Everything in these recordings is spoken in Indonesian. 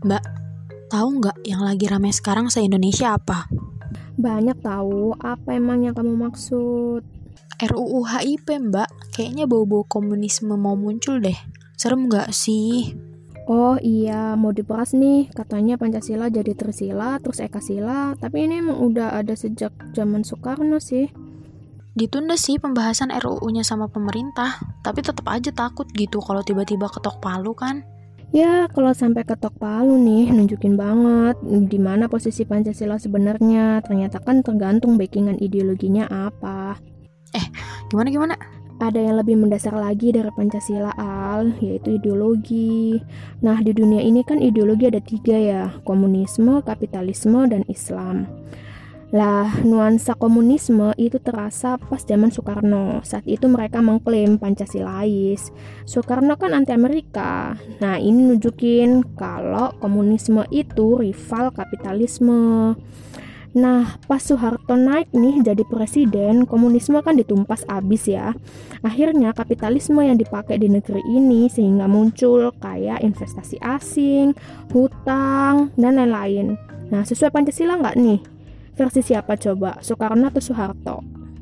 Mbak, tahu nggak yang lagi rame sekarang se-Indonesia apa? Banyak tahu, apa emang yang kamu maksud? RUU HIP, Mbak. Kayaknya bau-bau komunisme mau muncul deh. Serem nggak sih? Oh iya, mau diperas nih, katanya Pancasila jadi Trisila, terus Ekasila, tapi ini emang udah ada sejak zaman Soekarno sih. Ditunda sih pembahasan RUU-nya sama pemerintah, tapi tetap aja takut gitu kalau tiba-tiba ketok palu kan? Ya, kalau sampai ketok palu nih, nunjukin banget di mana posisi Pancasila sebenarnya. Ternyata kan tergantung backingan ideologinya apa. Gimana? Ada yang lebih mendasar lagi dari Pancasila, yaitu ideologi. Nah, di dunia ini kan ideologi ada 3 ya, komunisme, kapitalisme, dan Islam. Lah, nuansa komunisme itu terasa pas zaman Soekarno. Saat itu mereka mengklaim Pancasilais. Soekarno kan anti Amerika. Nah, ini nunjukin kalau komunisme itu rival kapitalisme. Nah, pas Soeharto naik nih jadi presiden, komunisme kan ditumpas abis ya. Akhirnya kapitalisme yang dipakai di negeri ini sehingga muncul kayak investasi asing, hutang, dan lain-lain. Nah, sesuai Pancasila nggak nih? Versi siapa coba? Soekarno atau Soeharto?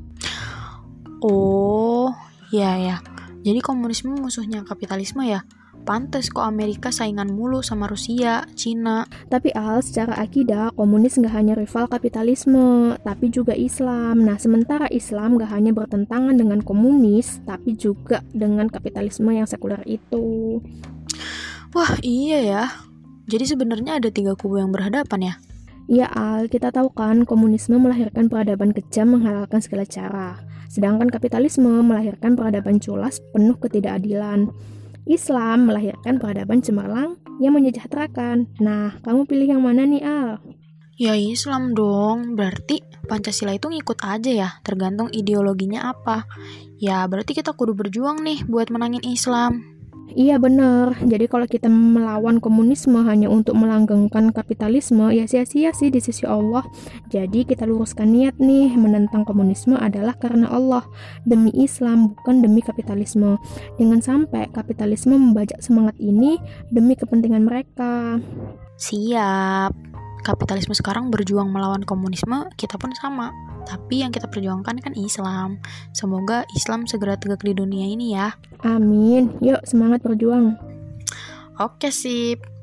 Oh, ya. Jadi komunisme musuhnya kapitalisme ya? Pantes kok Amerika saingan mulu sama Rusia, Cina. Tapi secara akidah, komunis nggak hanya rival kapitalisme, tapi juga Islam. Nah, sementara Islam nggak hanya bertentangan dengan komunis, tapi juga dengan kapitalisme yang sekuler itu. Wah, iya ya. Jadi sebenarnya ada 3 kubu yang berhadapan ya? Ya kita tahu kan komunisme melahirkan peradaban kejam menghalalkan segala cara. Sedangkan kapitalisme melahirkan peradaban culas penuh ketidakadilan. Islam melahirkan peradaban cemerlang yang menyejahterakan. Nah, kamu pilih yang mana nih, Al? Ya Islam dong, berarti Pancasila itu ngikut aja ya, tergantung ideologinya apa. Ya berarti kita kudu berjuang nih buat menangin Islam. Iya bener, jadi kalau kita melawan komunisme hanya untuk melanggengkan kapitalisme, ya sia-sia sih di sisi Allah. Jadi kita luruskan niat nih, menentang komunisme adalah karena Allah, demi Islam, bukan demi kapitalisme. Jangan sampai kapitalisme membajak semangat ini demi kepentingan mereka. Siap. Kapitalisme sekarang berjuang melawan komunisme, kita pun sama. Tapi yang kita perjuangkan kan Islam. Semoga Islam segera tegak di dunia ini ya. Amin, yuk semangat berjuang. Oke sip.